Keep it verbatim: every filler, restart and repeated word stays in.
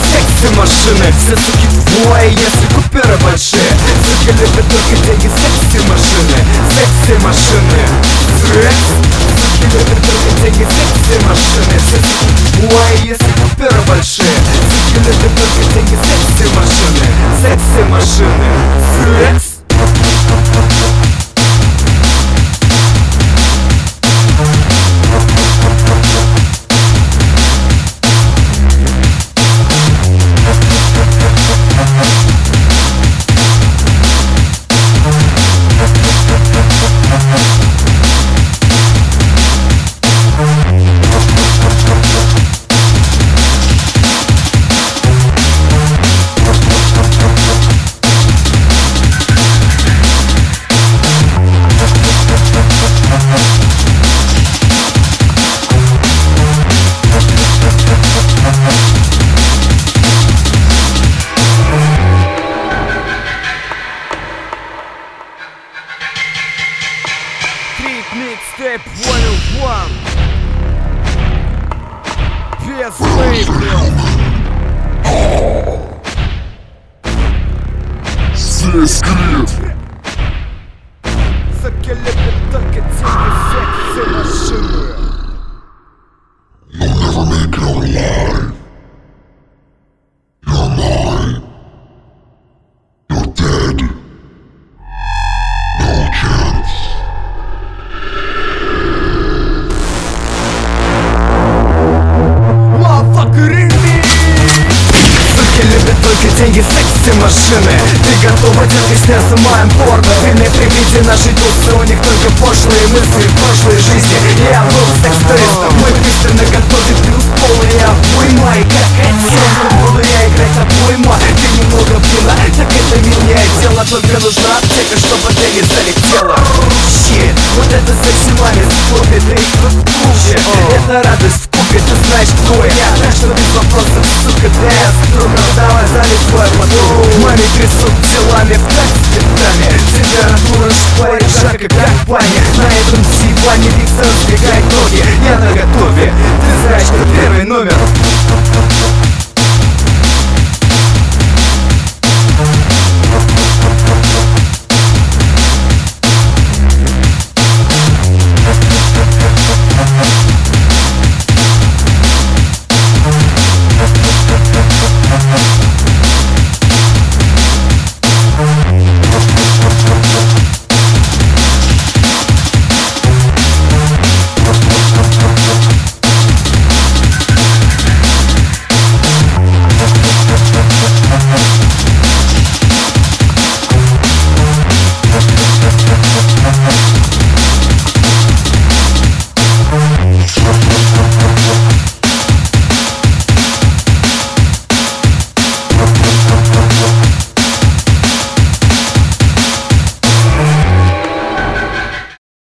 секси-машины. Все суки твои, если куперы большие. Суки любят только деньги, секси-машины. Секси-машины. Секс. Суки любят только деньги, секси-машины. Все суки твои, если куперы большие. Суки любят только деньги, секси-машины. Секси-машины. Секс. Mixtape Volume One. Без лейблов. Здесь Крит. Суки любят только деньги, секси-машины. You'll never make it out alive. You're mine. You're dead. No chance. Деньги, секси-машины. Ты готова, детка, сняться моим порно? Время при виде нашей тусы, у них только пошлые мысли в прошлой жизни. Я был секс-туристом, мой пистоль на готове, плюс полный обойма. И как хотел, буду я играть обойма. Ты немного пила, так это меняет дело. Только нужна аптека, чтобы ты не залетела. Щит, вот это секси-маме скопит, ты их тут куча. Это радость в купе, ты знаешь, кто я. Так что без вопросов, сука, да я строго. Давай залезь свой мотор. Маме трясут телами в такт с битами. Температура шпарит жарко, как в бане. На этом диване Виктор сдвигает ноги. Я наготове, ты знаешь, что первый номер.